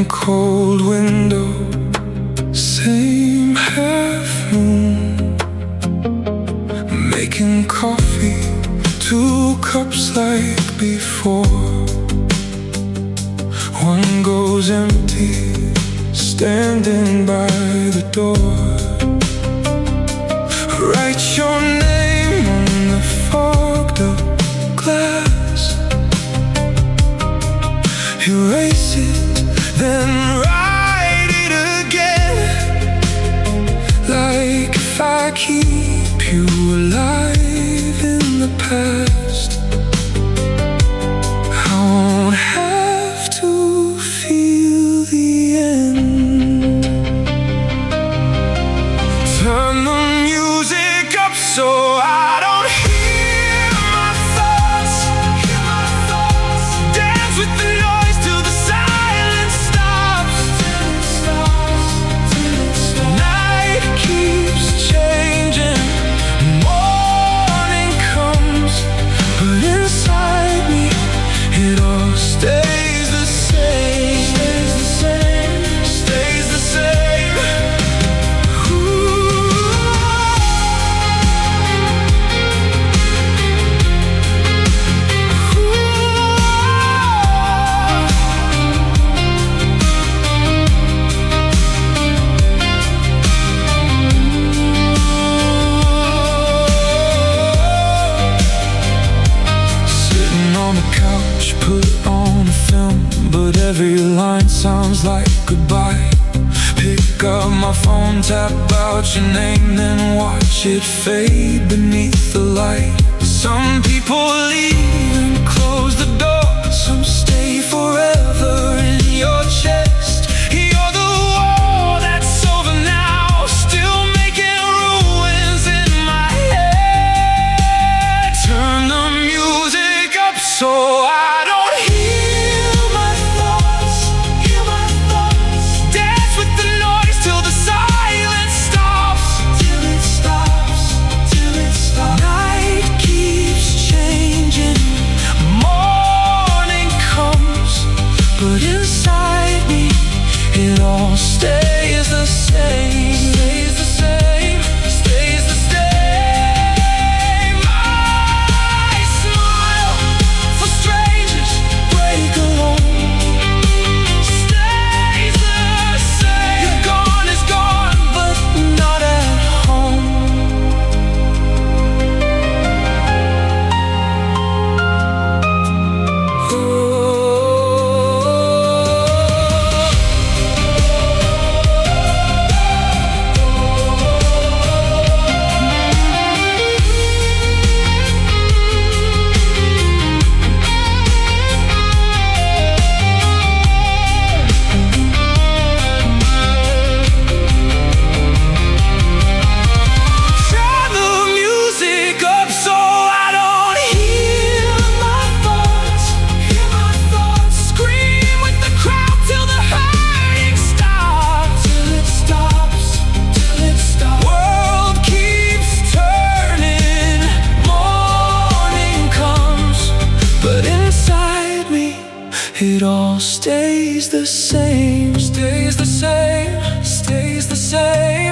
cold window, same half moon. Making coffee, 2 cups like before. One goes empty, standing by the door. Write your name on the fogged up glass. Erase it, then write it again. Like if I keep you alive in the past, I won't have to feel the end. Turn the music up so I don't hear my thoughts. Dance with the noise till the silence stops. Night keeps changing, morning comes, but inside me it all stays the same. Stays the same. Put on a film, but every line sounds like goodbye. Pick up my phone, tap out your name, then watch it fade beneath the light. Some people leave and close the door, some stay forever in your chest. You're the wall that's over now, still making ruins in my head. Turn the music up so I don't stays the same. Stays the same. Stays the same. I smile for strangers, break alone. Stays the same. You're gone is gone, but not at home. It all stays the same. Stays the same. Stays the same.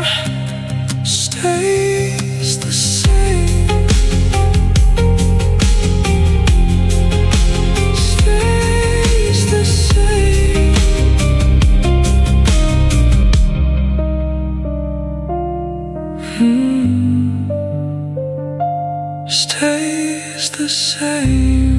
Stays the same. Stays the same. Stays the same.